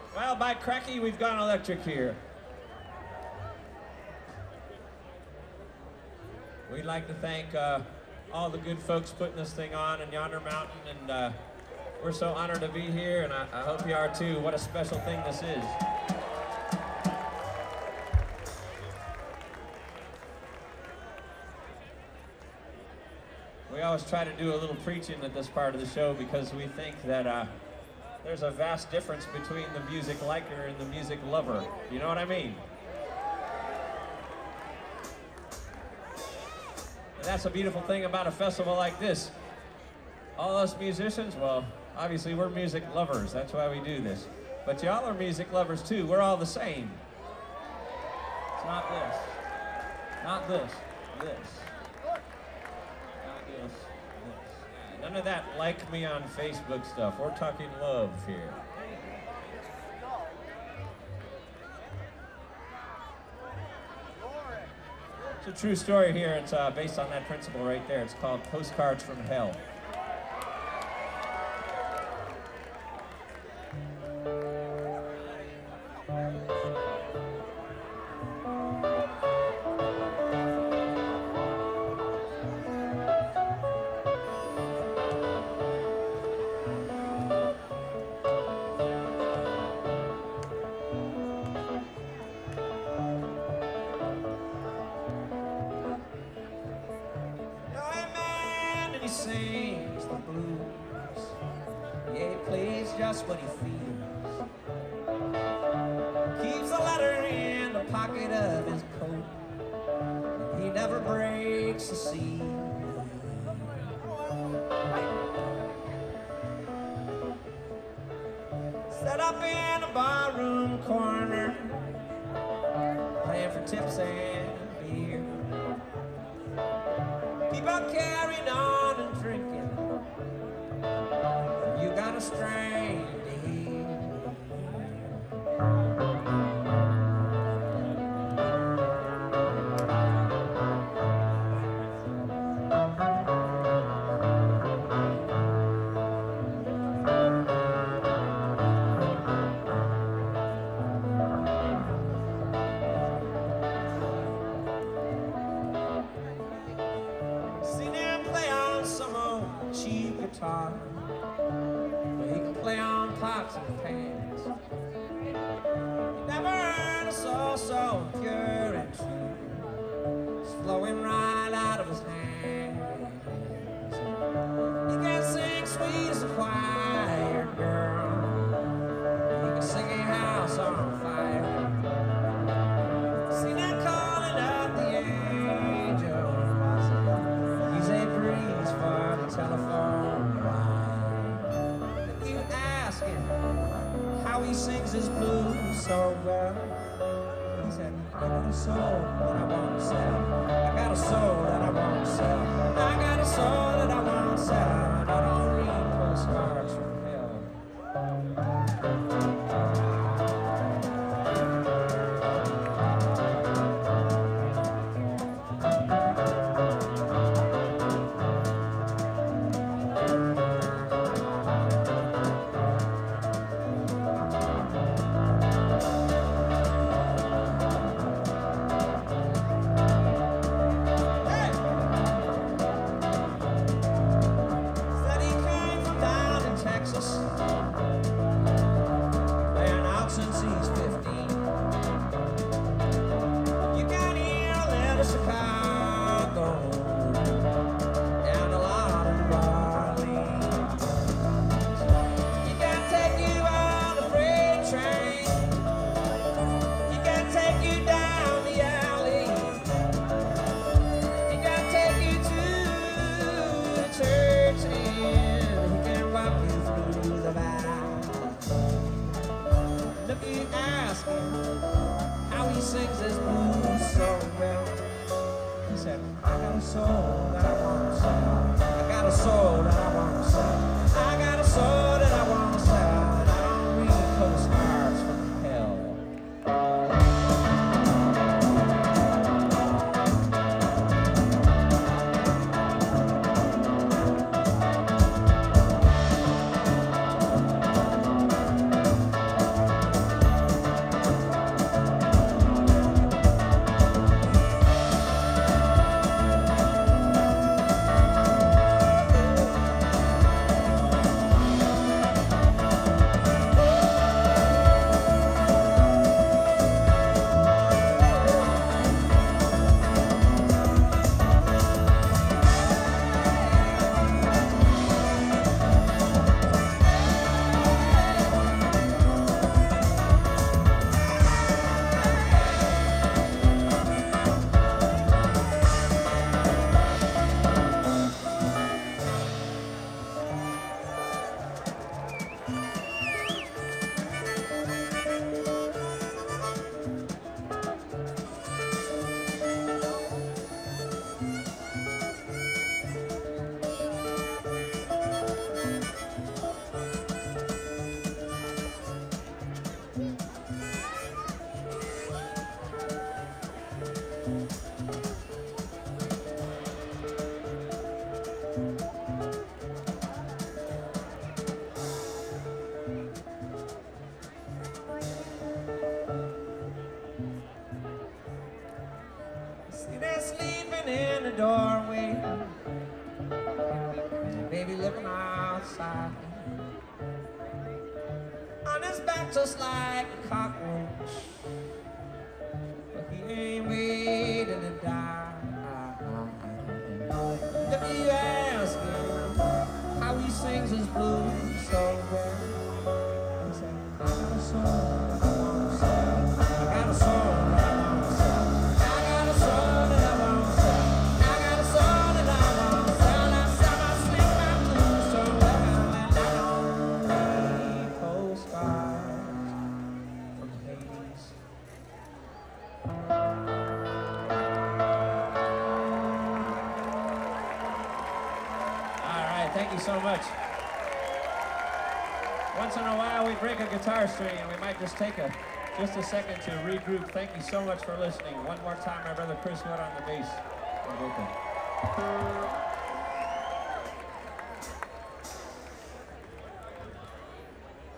Well, by cracky, we've gone electric here. We'd like to thank all the good folks putting this thing on in Yonder Mountain, and we're so honored to be here, and I hope you are too. What a special thing this is. We always try to do a little preaching at this part of the show because we think that there's a vast difference between the music liker and the music lover. You know what I mean? And that's a beautiful thing about a festival like this. All us musicians, well, obviously we're music lovers. That's why we do this. But y'all are music lovers too. We're all the same. It's not this. Not this. This. None of that like me on Facebook stuff. We're talking love here. It's a true story here. It's based on that principle right there. It's called Postcards from Hell. Sings the blues, yeah, he plays just what he feels, keeps a letter in the pocket of his coat, and he never breaks the seal. Set up in a barroom corner, playing for tips and beer, keep on carrying on and drinking. You got a strain to heal. Seen him play on some old cheap guitar, but he can play on pots and pans. He never heard a soul so pure and true, it's flowing right out of his hands. He can sing sweet as a choir girl, he can sing a house on fire. Seen him calling out the angels, he's a breeze for the telephone line. If you ask him how he sings his blues so well, he said, I got a soul that I want to sell. I got a soul that I want to sell. I got a soul that I want to sell. And I don't read postcards from hell. Said he came from down in in the doorway, baby looking outside. On his back just like a cockroach, but he ain't waiting to die. If you ask him how he sings his blues so well, he said, I got a song that I wanna sing. I got a song that I wanna sing. I got a song that I wanna sing. I got a song that I wanna sing. Last time I sing my blues so well, and I don't need postcards from Hades. All right, thank you so much. Once in a while we break a guitar string and we might just take just a second to regroup. Thank you so much for listening. One more time, my brother Chris Wood on the bass and vocal.